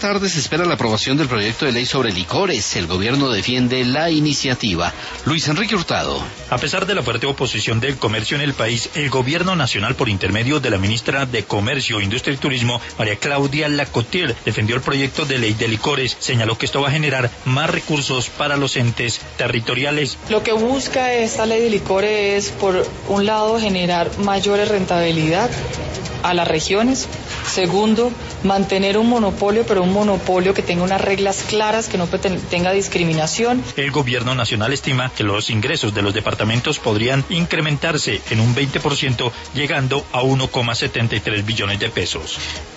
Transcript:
tarde se espera la aprobación del proyecto de ley sobre licores. El gobierno defiende la iniciativa. Luis Enrique Hurtado. A pesar de la fuerte oposición del comercio en el país, el gobierno nacional, por intermedio de la ministra de Comercio, Industria y Turismo, María Claudia Lacotier, defendió el proyecto de ley de licores. Señaló que esto va a generar más recursos para los entes territoriales. Lo que busca esta ley de licores es, por un lado, generar mayores rentabilidad a las regiones. Segundo, mantener un monopolio, pero un monopolio que tenga unas reglas claras, que no tenga discriminación. El gobierno nacional estima que los ingresos de los departamentos podrían incrementarse en un 20%, llegando a 1,73 billones de pesos.